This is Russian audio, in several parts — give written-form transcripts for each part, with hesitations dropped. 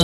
Лавина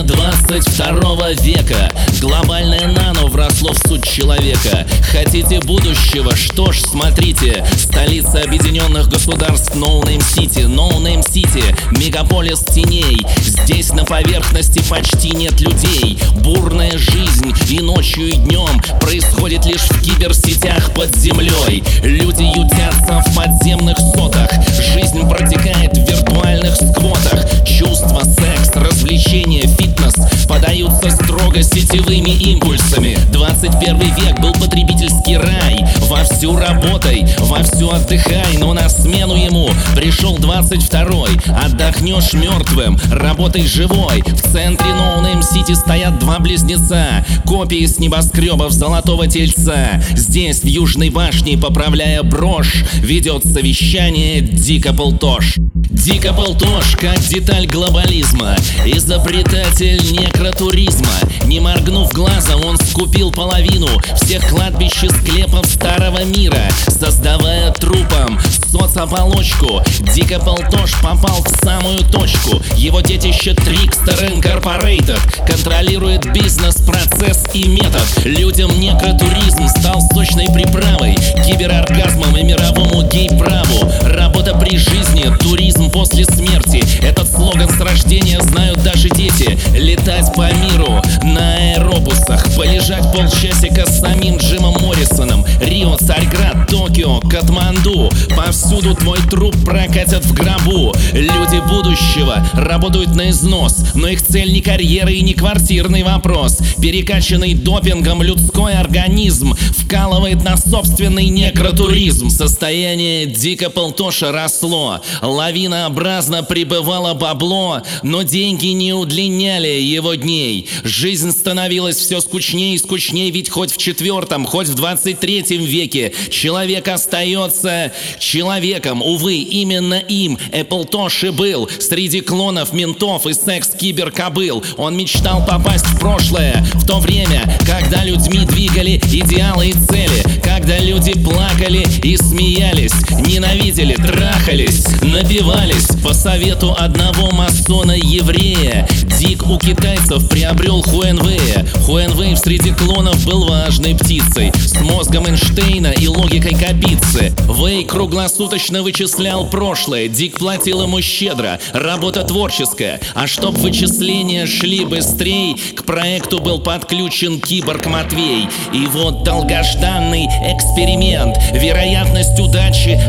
22 века. Глобальное нано вросло в суть человека. Хотите будущего? Что ж, смотрите. Столица Объединенных Государств Ноунейм Сити. Ноунейм Сити, мегаполис теней. Здесь на поверхности почти нет людей. Бурная жизнь и ночью, и днем происходит лишь в киберсетях под землей. Люди ютятся в подземных сотах. Жизнь протекает в виртуальных сквотах. Чувства, секс, развлечения, фитнес подаются строго сетевыми импульсами. 21 век был потребительский рай. Вовсю работай, вовсю отдыхай, но на смену ему пришел 22-й. Отдохнешь мертвым, работай живой. В центре Ноунейм Сити стоят два близнеца, копии с небоскребов Золотого Тельца. Здесь, в Южной башне, поправляя брошь, ведет совещание Дик Эпплтош. Дик Эпплтош, как деталь глобализма, изобретатель некротуризма. Не моргнув глазом, он скупил половину всех кладбищ и склепов старого мира, создавая трупам соцоболочку. Дик Эпплтош попал в самую точку. Его детище Trickster Incorporated контролирует бизнес, процесс и метод. Людям некротуризм стал сочной приправой, кибероргазмом и мировому гей-праву. Работа при жизни, туризм после смерти. Этот слоган с рождения знают даже дети. Летать по миру на аэробусах, полежать полчасика с самим Джимом Моррисоном. Рио, Царьград, Токио, Катманду. Повсюду твой труп прокатят в гробу. Люди будущего работают на износ, но их цель не карьера и не квартирный вопрос. Перекачанный допингом людской организм вкалывает на собственный некротуризм. Состояние Дика Эпплтоша росло, лавинообразно прибывало бабло, но деньги не удлиняли его дней. Жизнь становилась все скучнее и скучнее, ведь хоть в 4-м, хоть в 23-м веке человек остается человеком. Увы, именно им Эпплтош и был. Среди клонов, ментов и секс-киберкобыл он мечтал попасть в прошлое, в то время, когда людьми двигали идеалы и цели, когда люди плакали и смеялись, ненавидели, трахались, напивались. По совету одного масона-еврея Дик у китайцев приобрел Хуэнвэя. Хуэнвэй среди клонов был важной птицей, с мозгом Эйнштейна и логикой Капицы. Вэй круглосуточно вычислял прошлое, Дик платил ему щедро, работа творческая. А чтоб вычисления шли быстрей, к проекту был подключен киборг Матвей. И вот долгожданный эксперимент, вероятность удачи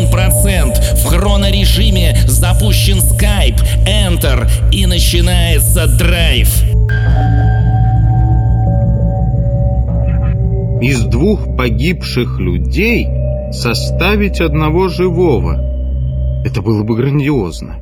1%. В хронорежиме запущен Skype, Enter, и начинается драйв. Из 2 погибших людей составить одного живого — это было бы грандиозно.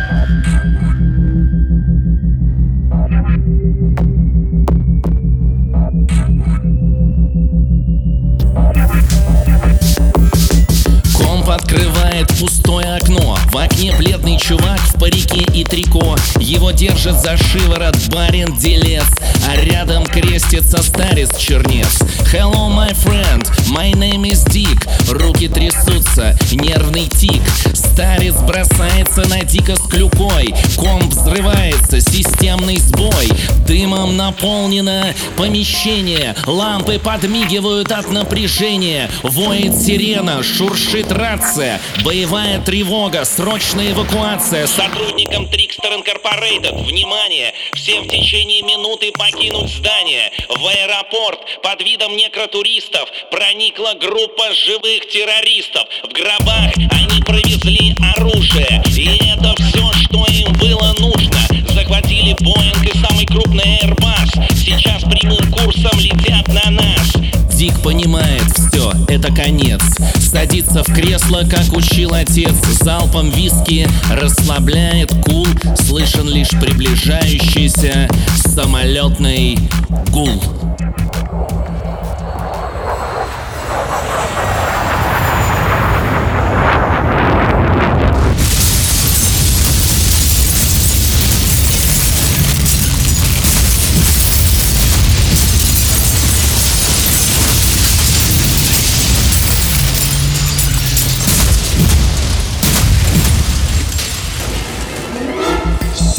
Открывает пустое окно. В окне бледный чувак в парике и трико. Его держит за шиворот барин-делец, а рядом крестится старец-чернец. Hello, my friend, my name is Dick. Руки трясутся, нервный тик. Старец бросается на Дика с клюкой. Комп взрывается, системный сбой. Дымом наполнено помещение. Лампы подмигивают от напряжения. Воет сирена, шуршит рация. Боевая тревога, срочная эвакуация. Сотрудникам Trickster Incorporated, внимание! Всем в течение минуты покинуть здание. В аэропорт под видом некротуристов проникла группа живых террористов. В гробах они провезли оружие. И это все, что им было нужно. Захватили Боинг и самый крупный Airbus. Сейчас прямым курсом летят на нас. Дик понимает, все, это конец. Садится в кресло, как учил отец. Залпом виски расслабляет кул. Слышен лишь приближающийся самолетный гул.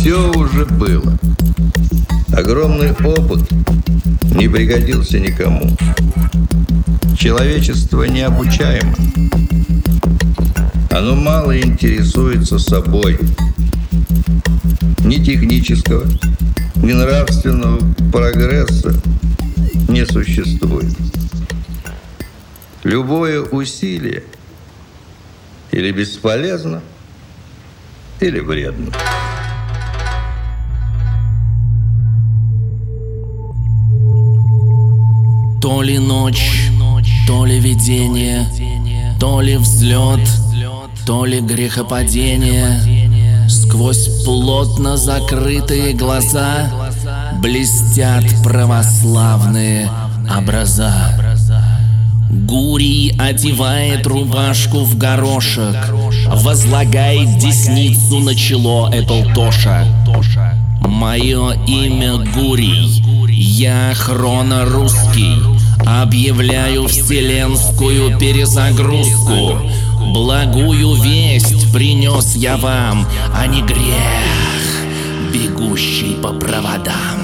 Все уже было. Огромный опыт не пригодился никому. Человечество необучаемо. Оно мало интересуется собой. Ни технического, ни нравственного прогресса не существует. Любое усилие или бесполезно, или вредно. То ли ночь, то ли видение, то ли взлет, то ли грехопадение. Сквозь плотно закрытые глаза блестят православные образа. Гурий одевает рубашку в горошек, возлагает десницу на чело Эпплтоша. Мое имя Гурий, я хронорусский, объявляю вселенскую перезагрузку. Благую весть принес я вам, а не грех, бегущий по проводам.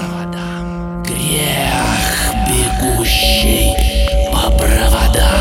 Грех, бегущий по проводам.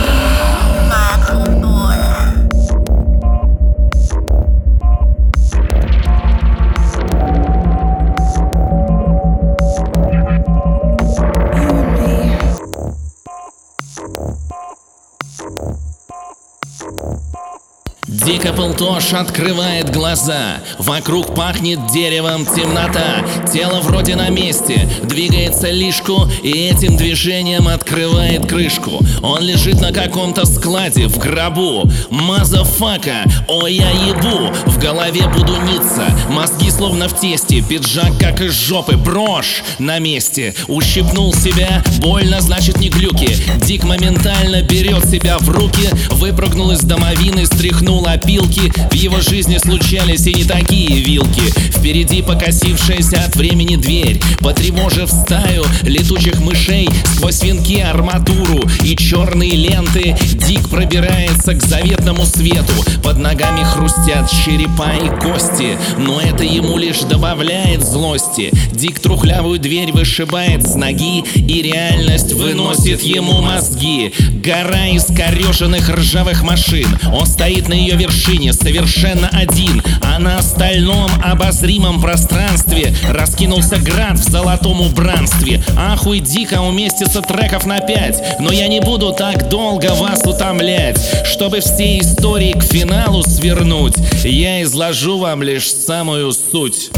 Дик Эпплтош открывает глаза. Вокруг пахнет деревом темнота. Тело вроде на месте, двигается лишку и этим движением открывает крышку. Он лежит на каком-то складе в гробу. Мазафака, ой, я ебу. В голове буду ниться, мозги словно в тесте. Пиджак как из жопы, брошь на месте. Ущипнул себя, больно, значит не глюки. Дик моментально берет себя в руки, выпрыгнул из домовины, стряхнул опилки. В его жизни случались и не такие вилки. Впереди покосившаяся от времени дверь. Потревожив стаю летучих мышей, сквозь венки, арматуру и черные ленты, Дик пробирается к заветному свету. Под ногами хрустят черепа и кости, но это ему лишь добавляет злости. Дик трухлявую дверь вышибает с ноги, и реальность выносит ему мозги. Гора искореженных ржавых машин. Он стоит на ее вершине, совершенно один, а на остальном обозримом пространстве раскинулся град в золотом убранстве. Ахуй Дика уместится треков на 5, но я не буду так долго вас утомлять. Чтобы все истории к финалу свернуть, я изложу вам лишь самую суть.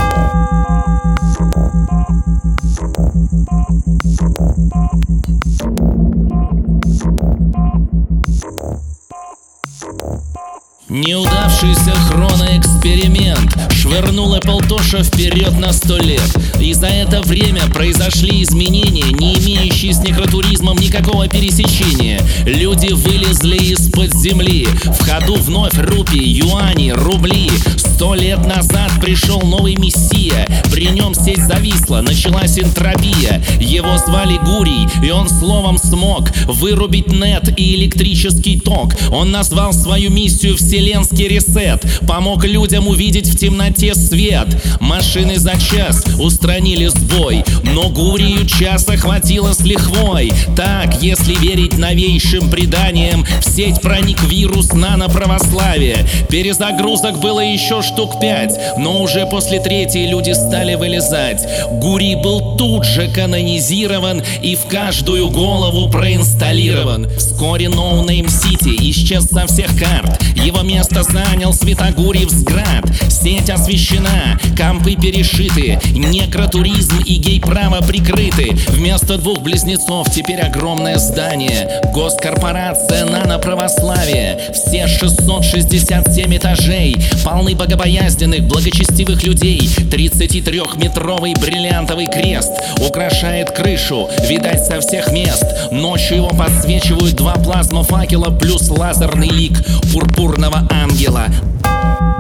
Неудавшийся хроноэксперимент швырнул Эпплтоша вперед на 100 лет. И за это время произошли изменения, не имеющие с некротуризмом никакого пересечения. Люди вылезли из-под земли. В ходу вновь рупии, юани, рубли. 100 лет назад пришел новый мессия. При нем сеть зависла, началась энтропия. Его звали Гурий, и он словом смог вырубить нет и электрический ток. Он назвал свою миссию вселенский ресет. Помог людям увидеть в темноте свет. Машины за час устранили сбой, но Гурию часа хватило с лихвой. Так, если верить новейшим преданиям, в сеть проник вирус наноправославия. Перезагрузок было еще штук 5, но уже после 3-й люди стали вылезать. Гурий был тут же канонизирован и в каждую голову проинсталлирован. Вскоре No Name City исчез со всех карт. Его место занял Святогурий взград. Сеть освещена, компы перешиты, некротуризм и гей-право прикрыты. Вместо 2 близнецов теперь огромное здание. Госкорпорация наноправославия. Все 667 этажей полны богобоязненных, благочестивых людей. 33-метровый бриллиантовый крест украшает крышу, видать со всех мест. Ночью его подсвечивают 2 плазмофакела плюс лазерный лик пурпурного ангела.